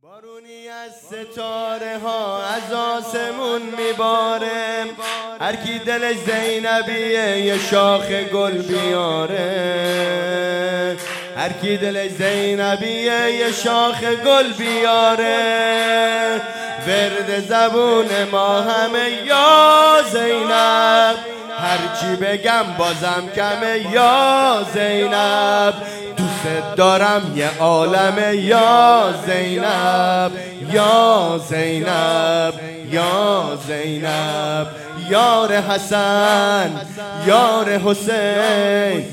بارونی از ستاره ها از آسمون میباره، هر کی دلش زینبیه یه شاخ گل بیاره، هر کی دلش زینبیه یه شاخ گل بیاره. ورد زبون ما همه یا زینب، هرچی بگم بازم کمه یا زینب. دوست دارم یه عالمه یا زینب، یا زینب، یا زینب. یار حسن، یار حسین،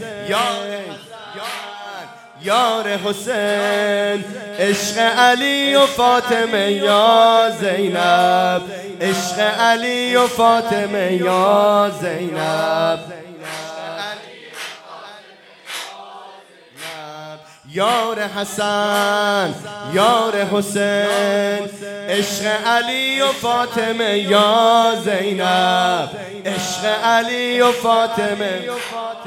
یار حسین. عشق علی و فاطمه یا زینب، عشق علی و فاطمه یا زینب. یار حسن، یار حسین. عشق علی و فاطمه یا زینب، عشق علی و فاطمه یا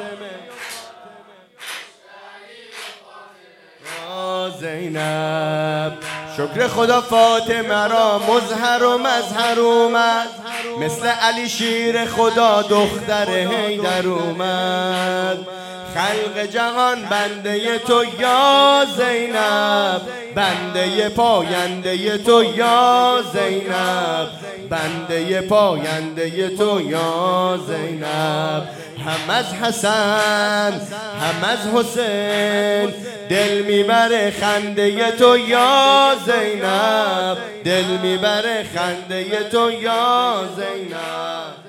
زینب. شکر خدا فاطمه را مظهر و مظهر اومد، مثل علی شیر خدا دختر حیدر اومد. خلق جهان بنده تو یا زینب، بنده پاینده تو یا زینب، بنده پاینده تو یا زینب. هم از حسن هم از حسین دل میبره خنده تو یا زینب، دل میبره خنده تو یا زینب.